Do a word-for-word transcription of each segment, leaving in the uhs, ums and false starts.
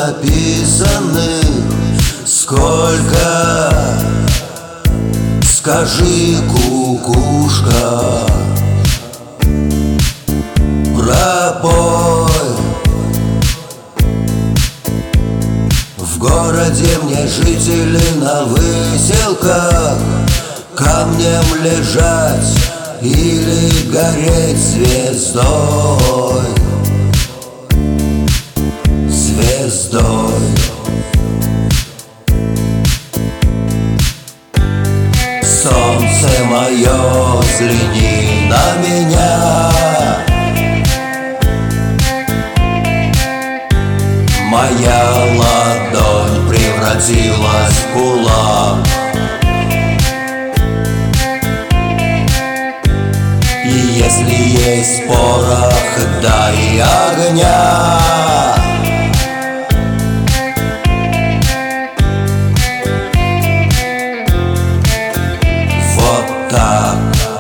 написанных сколько, скажи, кукушка, пропой. В городе мне жители на выселках камнем лежать или гореть звездой, звездой. Солнце мое, взгляни на меня, моя ладонь превратилась в кулак. И если есть порох, дай огня. Вот так.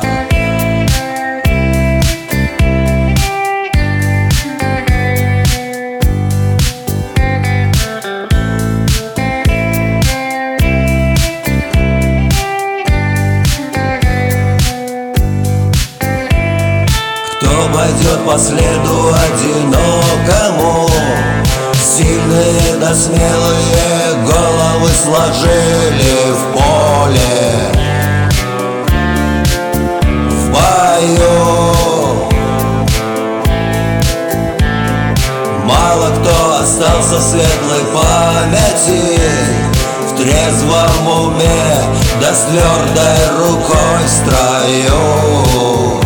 Кто пойдет по следу одинокому? Сильные да смелые головы сложили в поле, в бою. Мало кто остался в светлой памяти, в трезвом уме да с твердой рукой в строю.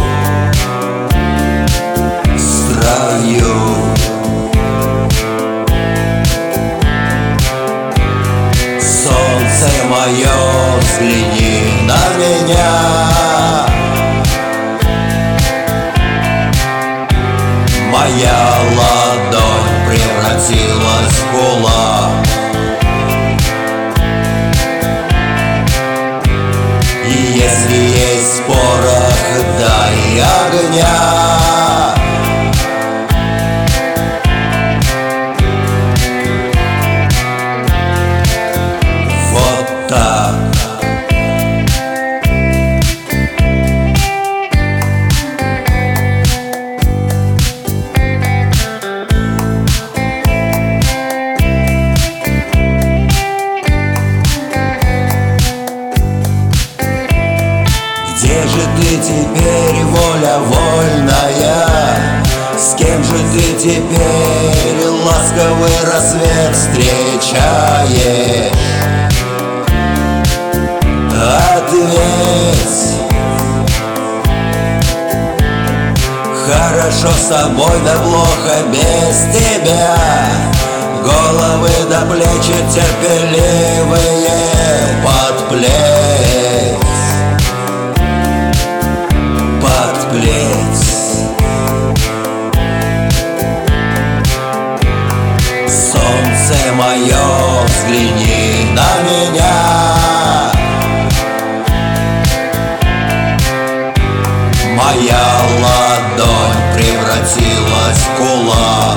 Солнце мое, взгляни на меня, моя ладонь превратилась в кулак. И если есть порох, дай огня. Так. Где же ты теперь, воля вольная? С кем же ты теперь ласковый рассвет встречаешь? Ответь. Хорошо с тобой, да плохо без тебя. Головы до плечи терпеливые подплеть, подплеть. Солнце мое, взгляни на меня, моя ладонь превратилась в кулак.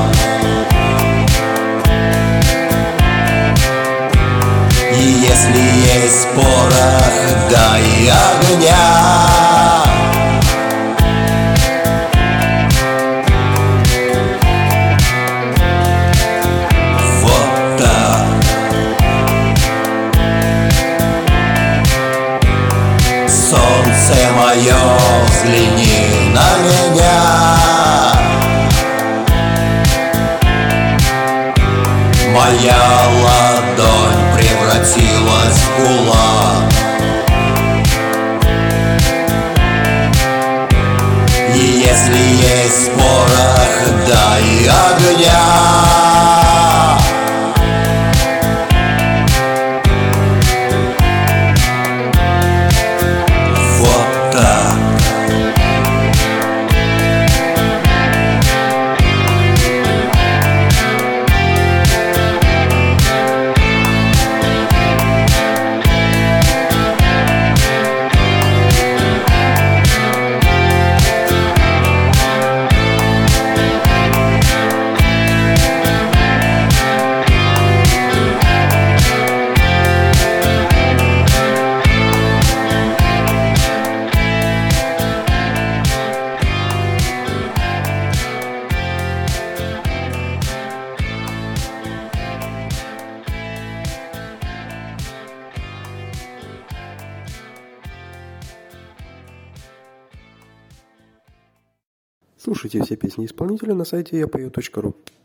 И если есть порох, дай огня. Вот так. Солнце мое, взгляни на меня, моя ладонь превратилась в кулак. И если есть порох, дай огня. Слушайте все песни исполнителя на сайте я пою точка ру.